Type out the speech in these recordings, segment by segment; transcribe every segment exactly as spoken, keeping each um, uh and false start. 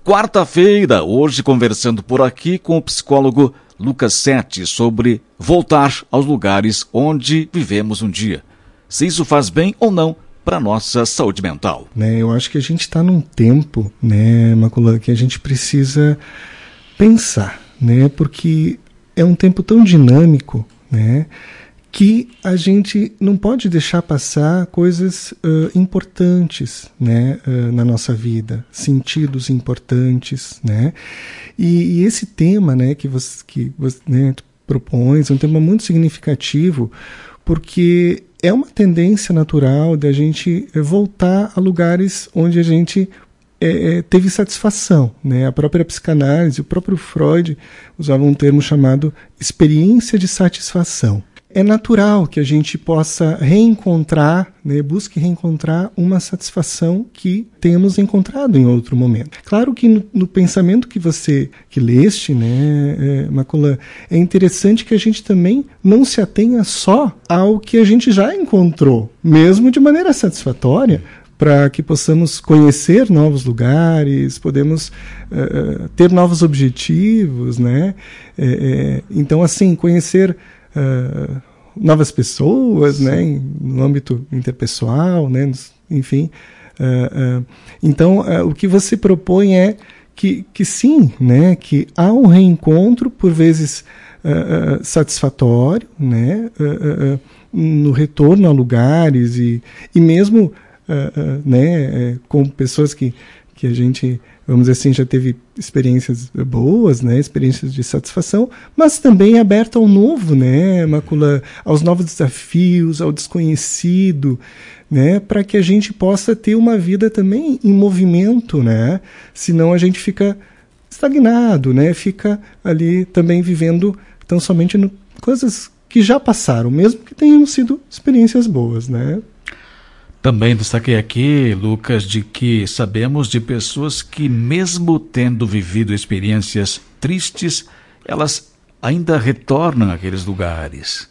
Quarta-feira, hoje conversando por aqui com o psicólogo Lucas Sete sobre voltar aos lugares onde vivemos um dia. Se isso faz bem ou não para a nossa saúde mental. Né, eu acho que a gente está num tempo, né, Maculã, que a gente precisa pensar, né, porque é um tempo tão dinâmico, né, que a gente não pode deixar passar coisas uh, importantes, né, uh, na nossa vida, sentidos importantes, né, e, e esse tema, né, que você, que você né, propõe é um tema muito significativo, porque é uma tendência natural da gente voltar a lugares onde a gente é, teve satisfação, né? A própria psicanálise, o próprio Freud usava um termo chamado experiência de satisfação. É natural que a gente possa reencontrar, né, busque reencontrar uma satisfação que temos encontrado em outro momento. Claro que no, no pensamento que você que leste, né, é, Maculã, é interessante que a gente também não se atenha só ao que a gente já encontrou, mesmo de maneira satisfatória, para que possamos conhecer novos lugares, podemos uh, ter novos objetivos, né? É, é, então, assim, conhecer Uh, novas pessoas, né, no âmbito interpessoal, né, enfim. Uh, uh, então, uh, o que você propõe é que, que sim, né, que há um reencontro, por vezes uh, uh, satisfatório, né, uh, uh, uh, no retorno a lugares e, e mesmo uh, uh, né, uh, com pessoas que, que a gente, vamos dizer assim, já teve experiências boas, né, experiências de satisfação, mas também aberto ao novo, né, Maculã, aos novos desafios, ao desconhecido, né, para que a gente possa ter uma vida também em movimento, né, senão a gente fica estagnado, né, fica ali também vivendo tão somente no, coisas que já passaram, mesmo que tenham sido experiências boas, né. Também destaquei aqui, Lucas, de que sabemos de pessoas que, mesmo tendo vivido experiências tristes, elas ainda retornam àqueles lugares.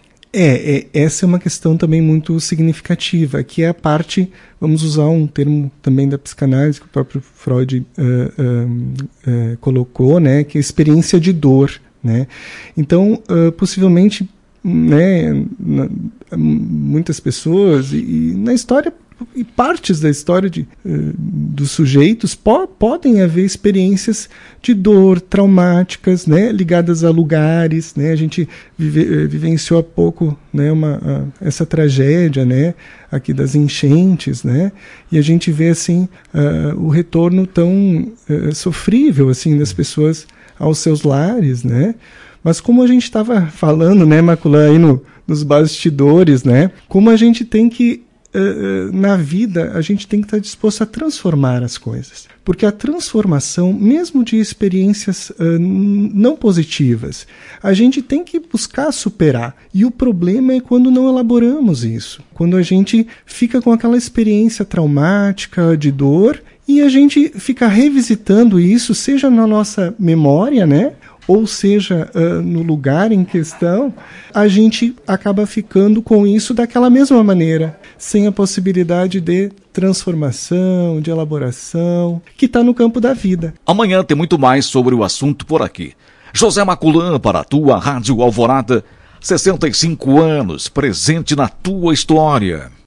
É, é, essa é uma questão também muito significativa, que é a parte, vamos usar um termo também da psicanálise, que o próprio Freud uh, uh, uh, colocou, né, que é a experiência de dor, né? Então, uh, possivelmente, né, na, muitas pessoas e, e na história e partes da história de, uh, dos sujeitos po- podem haver experiências de dor traumáticas, né, ligadas a lugares, né, a gente vive, vivenciou há pouco, né, uma, a, essa tragédia, né, aqui das enchentes, né, e a gente vê assim uh, o retorno tão uh, sofrível assim das pessoas aos seus lares, né. Mas como a gente estava falando, né, Maculã, aí no, nos bastidores, né, como a gente tem que, uh, na vida, a gente tem que estar disposto a transformar as coisas. Porque a transformação, mesmo de experiências uh, não positivas, a gente tem que buscar superar. E o problema é quando não elaboramos isso. Quando a gente fica com aquela experiência traumática, de dor, e a gente fica revisitando isso, seja na nossa memória, né, ou seja, uh, no lugar em questão, a gente acaba ficando com isso daquela mesma maneira, sem a possibilidade de transformação, de elaboração, que está no campo da vida. Amanhã tem muito mais sobre o assunto por aqui. José Maculã para a tua Rádio Alvorada, sessenta e cinco anos, presente na tua história.